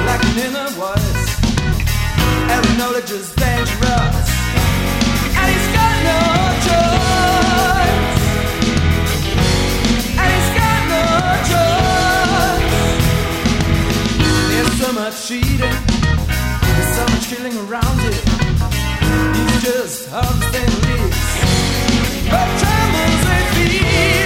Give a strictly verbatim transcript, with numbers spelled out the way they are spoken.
like an inner voice, and the knowledge is dangerous, and he's got no choice, and he's got no choice. There's so much cheating, there's so much killing around it. He's just harvesting leaves, but trembles and fears.